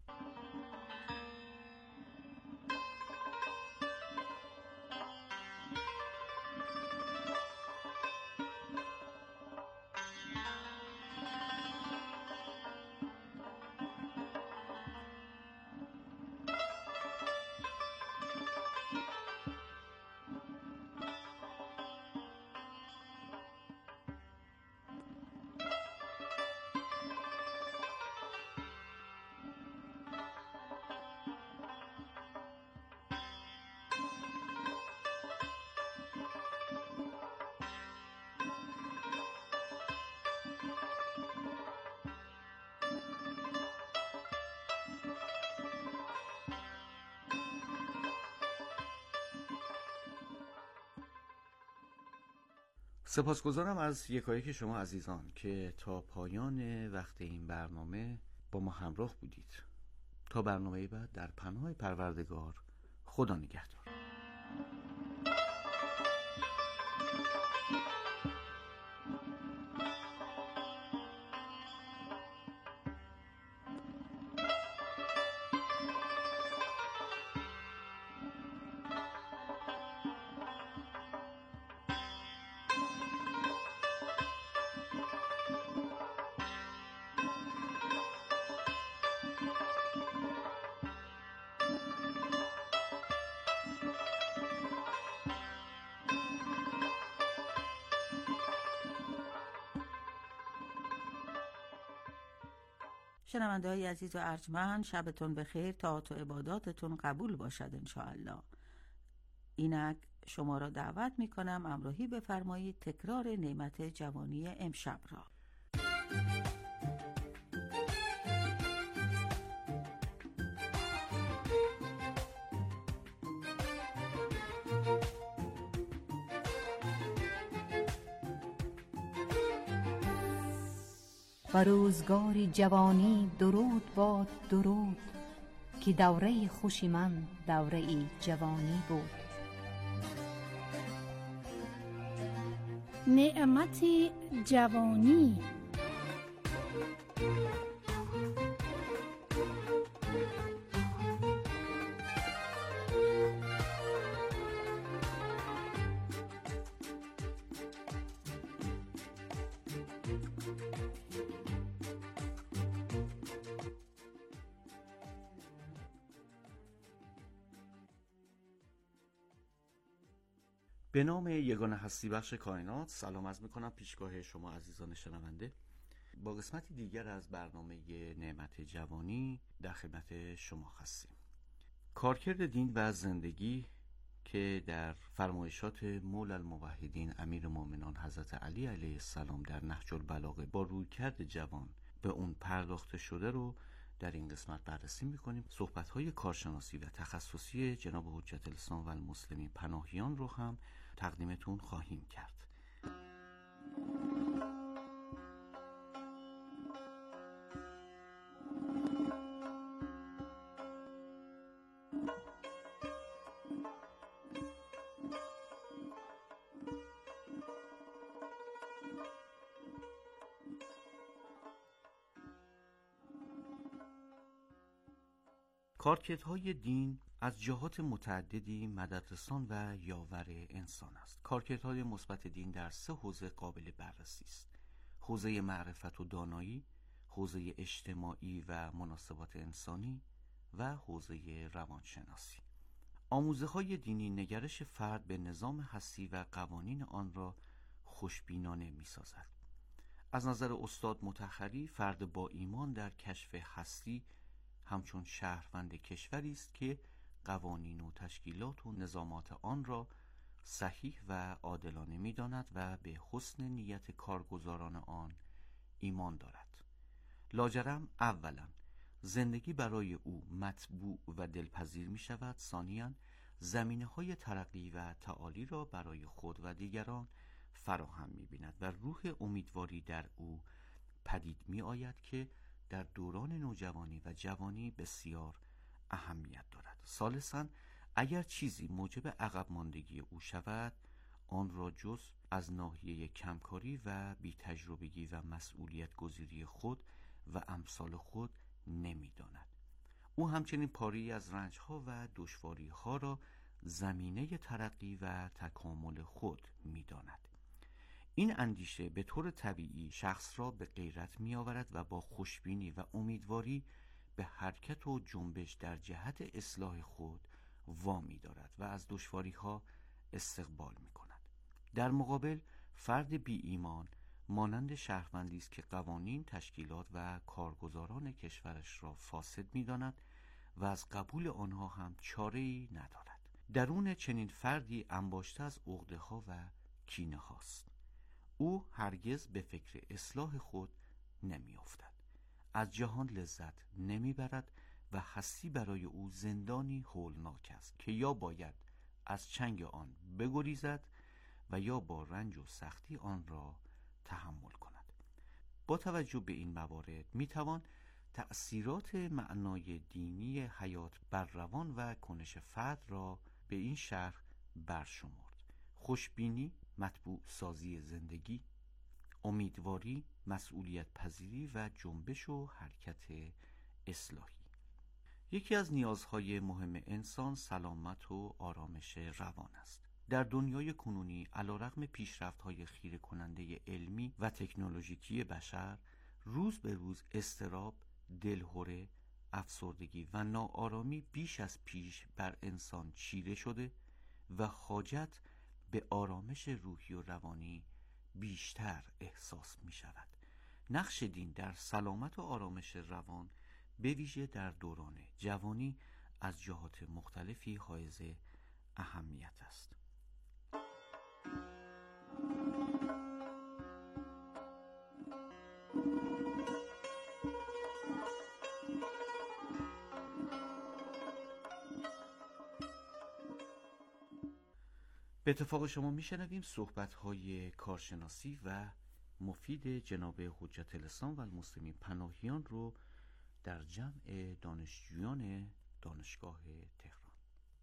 سپاسگزارم از یکایک شما عزیزان که تا پایان وقت این برنامه با ما همراه بودید. تا برنامه بعد در پناه پروردگار، خدا نگهدار. شنونده های عزیز و ارجمند، شبتون بخیر، طاعت و عباداتتون قبول باشد انشاءالله. اینک شما را دعوت می کنم همراهی بفرمایید تکرار نعمت جوانی امشب را. و روزگاری جوانی درود باد درود، که دوره خوشی من دوره جوانی بود. نعمت جوانی. به نام یگانه هستی بخش کائنات سلام عرض میکنم پیشگاه شما عزیزان شنونده. با قسمتی دیگر از برنامه نعمت جوانی در خدمت شما هستیم. کارکرد دین و زندگی که در فرمایشات مولا الموحدین امیر مومنان حضرت علی علیه السلام در نهج البلاغه با رویکرد جوان به اون پرداخته شده رو در این قسمت بررسی میکنیم. صحبت‌های کارشناسی و تخصصی جناب حجت الاسلام و المسلمین پناهیان رو هم تقدیمتون خواهیم کرد. کارکردهای دین از جهات متعددی مددرسان و یاور انسان است. کارکردهای مثبت دین در سه حوزه قابل بررسی است: حوزه معرفت و دانایی، حوزه اجتماعی و مناسبات انسانی و حوزه روانشناسی. آموزه‌های دینی نگرش فرد به نظام هستی و قوانین آن را خوشبینانه می‌سازد. از نظر استاد مطهری، فرد با ایمان در کشف هستی همچون شهروند کشوری است که قوانین و تشکیلات و نظامات آن را صحیح و عادلانه می‌داند و به حسن نیت کارگزاران آن ایمان دارد. لاجرم اولا زندگی برای او مطبوع و دلپذیر می شود. ثانیاً زمینه های ترقی و تعالی را برای خود و دیگران فراهم می بیند و روح امیدواری در او پدید می آید که در دوران نوجوانی و جوانی بسیار اهمیت دارد. ثالثاً اگر چیزی موجب عقب ماندگی او شود، آن را جز از ناحیه کمکاری و بی تجربگی و مسئولیت گزیری خود و امثال خود نمی داند. او همچنین پاری از رنجها و دشواریها را زمینه ترقی و تکامل خود می داند. این اندیشه به طور طبیعی شخص را به غیرت می آورد و با خوشبینی و امیدواری به حرکت و جنبش در جهت اصلاح خود وامی دارد و از دشواریها استقبال می کند. در مقابل فرد بی ایمان مانند شهروندی است که قوانین، تشکیلات و کارگزاران کشورش را فاسد می داند و از قبول آنها هم چاره‌ای ندارد. درون چنین فردی انباشته از عقده‌ها و کینه هاست. او هرگز به فکر اصلاح خود نمی افتد. از جهان لذت نمی برد و هستی برای او زندانی هولناک است که یا باید از چنگ آن بگریزد و یا با رنج و سختی آن را تحمل کند. با توجه به این موارد می توان تأثیرات معنای دینی حیات بر روان و کنش فرد را به این شرح برشمرد: خوشبینی، مطبوع سازی زندگی; امیدواری، مسئولیت پذیری و جنبش و حرکت اصلاحی. یکی از نیازهای مهم انسان سلامت و آرامش روان است. در دنیای کنونی علیرغم پیشرفت‌های خیره کننده علمی و تکنولوژیکی بشر، روز به روز اضطراب، دلهره، افسردگی و ناآرامی بیش از پیش بر انسان چیره شده و حاجت به آرامش روحی و روانی بیشتر احساس می شود. نقش دین در سلامت و آرامش روان به ویژه در دوران جوانی از جهات مختلفی حائز اهمیت است. به اتفاق شما میشنویم صحبت‌های کارشناسی و مفید جناب حجت الاسلام و المسلمین پناهیان رو در جمع دانشجویان دانشگاه تهران.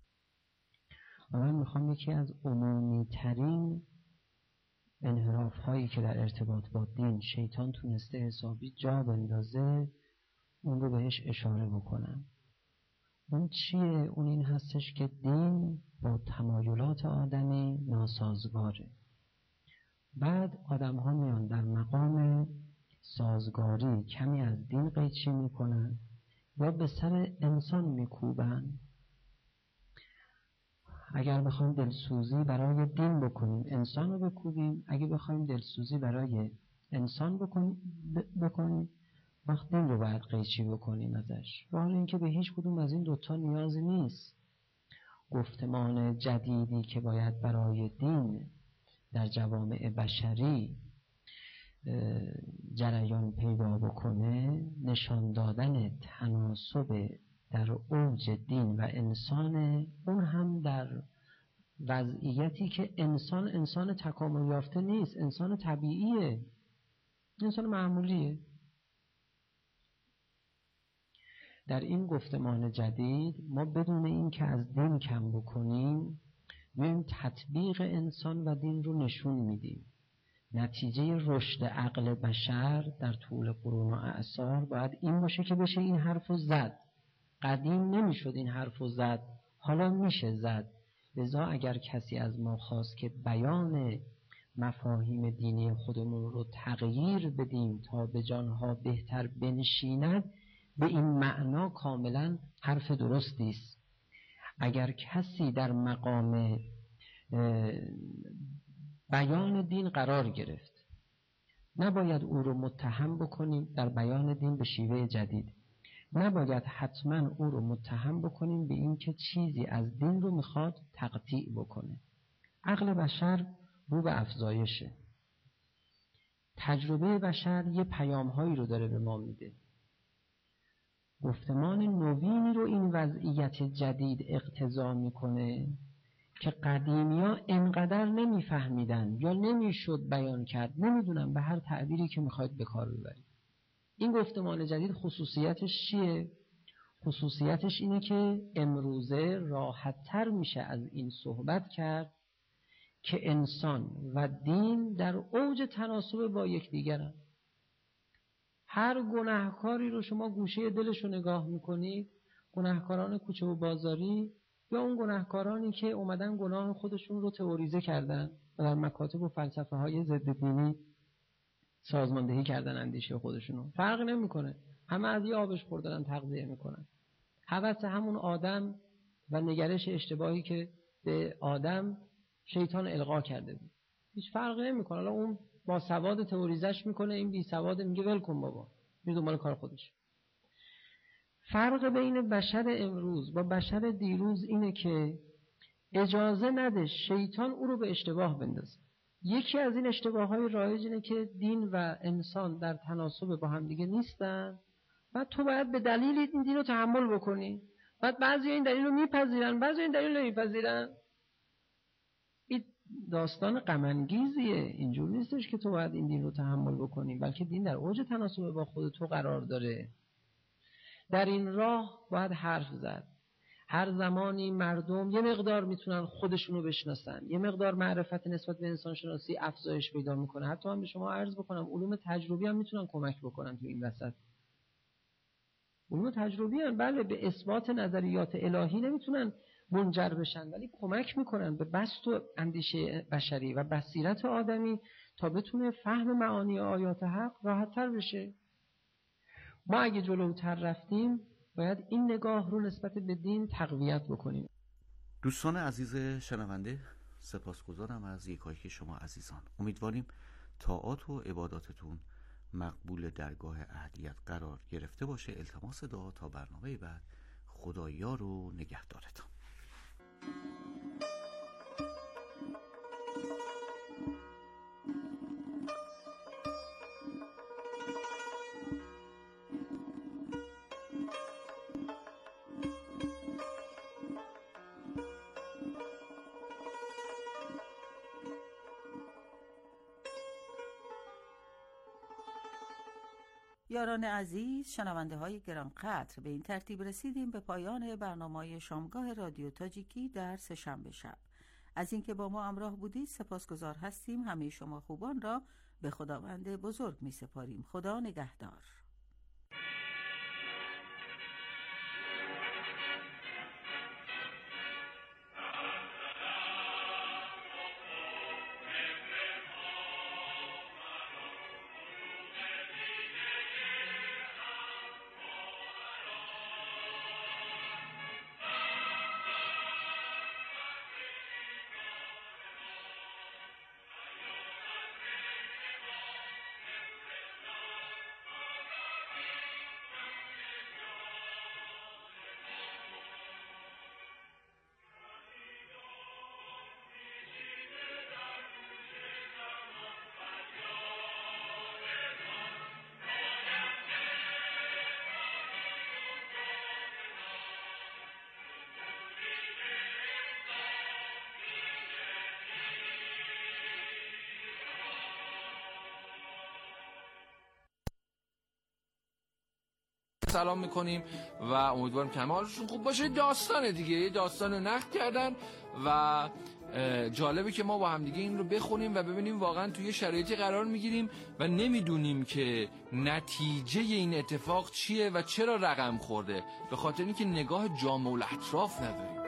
من میخوام یکی از عمومی ترین انحراف هایی که در ارتباط با دین شیطان تونسته حسابی جا بندازه اون رو بهش اشاره بکنم. اون چیه؟ اون این هستش که دین با تمایلات آدمی ناسازگاره. بعد آدم ها میان در مقام سازگاری کمی از دین قیچی میکنن یا به سر انسان میکوبن. اگر بخوایم دلسوزی برای دین بکنیم انسان رو بکوبیم، اگه بخوایم دلسوزی برای انسان بکنیم بکنیم وقت دین رو باید قیچی بکنیم ازش. و حالا اینکه به هیچ کدوم از این دوتا نیازی نیست. گفتمان جدیدی که باید برای دین در جوامع بشری جریان پیدا بکنه نشان دادن تناسب در اوج دین و انسان، اون هم در وضعیتی که انسان انسان تکامل یافته نیست، انسان طبیعیه، انسان معمولیه. در این گفتمان جدید ما بدون این که از دین کم بکنیم میایم تطبیق انسان و دین رو نشون میدیم. نتیجه رشد عقل بشر در طول قرون و اعصار باید این باشه که بشه این حرف رو زد. قدیم نمیشد این حرف رو زد، حالا میشه زد. لذا اگر کسی از ما خواست که بیان مفاهیم دینی خودمون رو تغییر بدیم تا به جانها بهتر بنشیند، به این معنا کاملا حرف درستی است. اگر کسی در مقام بیان دین قرار گرفت نباید او رو متهم بکنیم در بیان دین به شیوه جدید. نباید حتما او رو متهم بکنیم به این که چیزی از دین رو میخواد تقطیع بکنه. عقل بشر رو به افزایشه. تجربه بشر یه پیام‌هایی رو داره به ما میده. گفتمان نوینی رو این وضعیت جدید اقتضا میکنه که قدیمی‌ها انقدر نمیفهمیدن یا نمیشد بیان کرد، نمیدونم به هر تعبیری که میخواید به کار ببرید. این گفتمان جدید خصوصیتش چیه؟ خصوصیتش اینه که امروزه راحت‌تر میشه از این صحبت کرد که انسان و دین در اوج تناسب با یکدیگرن. هر گناهکاری رو شما گوشه دلش رو نگاه میکنید، گناهکاران کوچه و بازاری یا اون گناهکارانی که اومدن گناه خودشون رو تئوریزه کردن و در مکاتب و فلسفه های ضد دینی سازماندهی کردن اندیشه خودشونو، فرق نمیکنه، همه از یه آبش خوردن تغذیه میکنن. هوس همون آدم و نگرش اشتباهی که به آدم شیطان القا کرده بود، هیچ فرق نمیکنه. حالا اون با سواد تئوریزش میکنه، این بی سواد میگه ول کن بابا، میره دنبال کار خودش. فرق بین بشر امروز با بشر دیروز اینه که اجازه نده شیطان او رو به اشتباه بندازه. یکی از این اشتباه‌های رایج اینه که دین و انسان در تناسب با هم دیگه نیستن و تو باید به دلیل این دین رو تحمل بکنی. بعد بعضی این دلیل رو میپذیرن، بعضی این دلیل رو نمیپذیرن. این داستان غم انگیزیه. اینجور نیستش که تو باید این دین رو تحمل بکنی، بلکه دین در اوج تناسب با خود تو قرار داره. در این راه باید حرف زد. هر زمانی مردم یه مقدار میتونن خودشونو بشناسن، یه مقدار معرفت نسبت به انسان شناسی افزایش پیدا میکنه. حتی من به شما عرض بکنم علوم تجربی هم میتونن کمک بکنن تو این وسط. علوم تجربی هم بله به اثبات نظریات الهی نمیتونن منجر بشن، ولی کمک میکنن به بسط و اندیشه بشری و بصیرت آدمی تا بتونه فهم معانی آیات حق راحت تر بشه. ما اگه جلوتر رفتیم باید این نگاه رو نسبت به دین تقویت بکنیم. دوستان عزیز شنونده، سپاسگزارم از یکایک شما عزیزان. امیدواریم طاعات و عباداتتون مقبول درگاه اهلیت قرار گرفته باشه. التماس دعا تا برنامه بعد. خدایا رو نگهدارتان. یاران عزیز، شنونده های گرانقدر، به این ترتیب رسیدیم به پایان برنامه شامگاه رادیو تاجیکی در سه‌شنبه شب. از اینکه با ما همراه بودید سپاسگزار هستیم. همه شما خوبان را به خداوند بزرگ می سپاریم. خدا نگهدار. سلام میکنیم و امیدوارم که همه حالشون خوب باشه. داستانه دیگه، یه داستان رو نقد کردن و جالبه که ما با هم دیگه این رو بخونیم و ببینیم واقعا توی شرایطی قرار میگیریم و نمیدونیم که نتیجه این اتفاق چیه و چرا رقم خورده، به خاطر اینکه نگاه جامع الاطراف نداریم.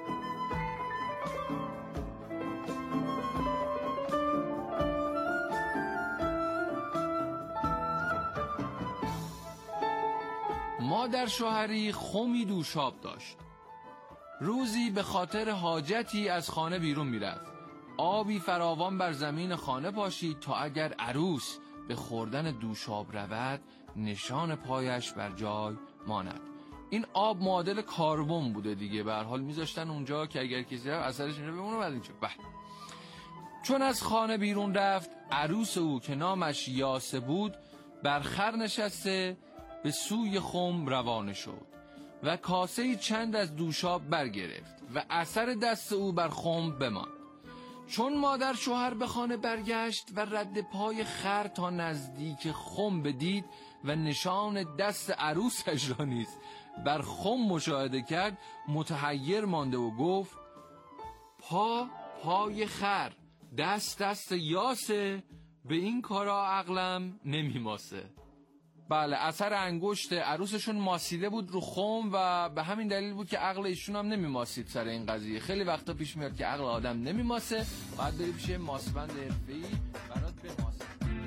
مادر شوهری خمی دوشاب داشت. روزی به خاطر حاجتی از خانه بیرون میرفت. آبی فراوان بر زمین خانه پاشید تا اگر عروس به خوردن دوشاب رود نشان پایش بر جای ماند. این آب معادل کربن بوده دیگه، به هر حال میذاشتن اونجا که اگر کسی رفت اثرش اینجا بمونه. بعد اینجا بله. چون از خانه بیرون رفت، عروس او که نامش یاسه بود بر خر نشسته به سوی خم روانه شد و کاسه چند از دوشاب برگرفت و اثر دست او بر خم بماند. چون مادر شوهر به خانه برگشت و رد پای خر تا نزدیک خم بدید و نشان دست عروسش را نیز بر خم مشاهده کرد، متحیر مانده و گفت: پا پای خر، دست دست یاسه، به این کارا عقلم نمیماسه. بله، اثر انگشت عروسشون ماسیده بود رو خم و به همین دلیل بود که عقل ایشون هم نمیماسید سر این قضیه. خیلی وقتا پیش میاد که عقل آدم نمیماسه، باید بری پیش ماسبند حرفه‌ای برات بماسه.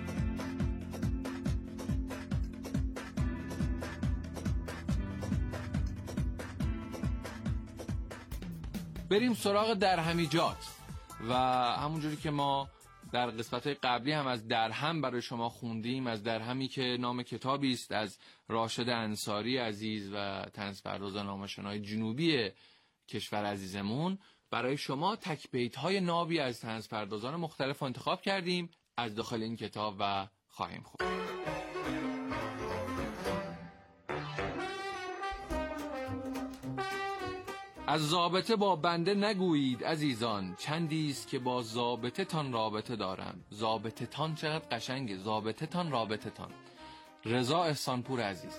بریم سراغ درهمیجات و همونجوری که ما در قسمت‌های قبلی هم از درهم برای شما خوندیم، از درهمی که نام کتابی است از راشد انصاری عزیز و طنزپردازان آموزش‌های جنوبی کشور عزیزمون، برای شما تک بیت‌های نابی از طنزپردازان مختلف انتخاب کردیم از داخل این کتاب و خواهیم خوند. از ضابطه با بنده نگویید عزیزان، چندی است که با ضابطه تان رابطه دارم. ضابطه تان چقدر قشنگه، ضابطه تان رابطه تان. رضا احسانپور عزیز.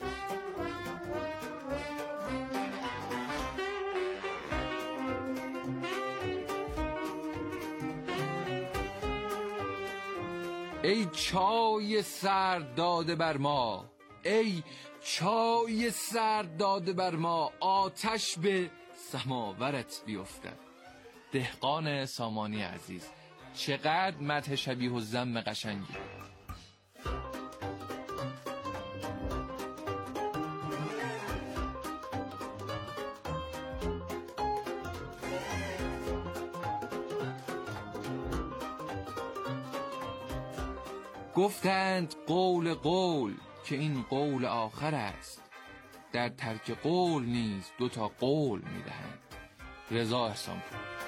ای چای سرد داده بر ما، ای چای سرد داده بر ما، آتش به سماورت بیفتد. دهقان سامانی عزیز. چقدر مدح شبیه و ذم قشنگی. گفتند قول قول که این قول آخر است، در ترک قول نیز دو تا قول میدهند. رضا احسانپور.